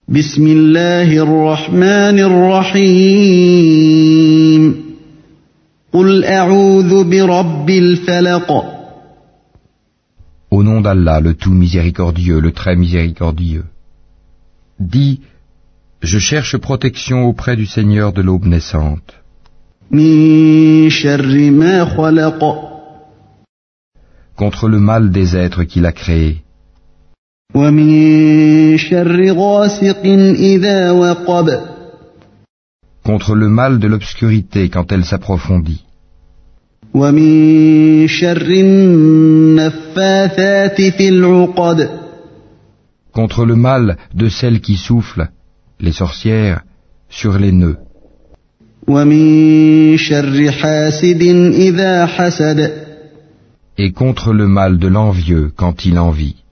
بسم الله الرحمن الرحيم قل أعوذ برب الفلق Au nom d'Allah, le tout miséricordieux, le très miséricordieux. Dis, je cherche protection auprès du Seigneur de l'aube naissante. من شر ما خلق Contre le mal des êtres qu'il a créés. ومن شر غاسق إذا وقب Contre le mal de l'obscurité quand elle s'approfondit. ومن شر النفاثات في العقد Contre le mal de celles qui soufflent, les sorcières, sur les nœuds. ومن شر حاسد إذا حسد Et contre le mal de l'envieux quand il envie.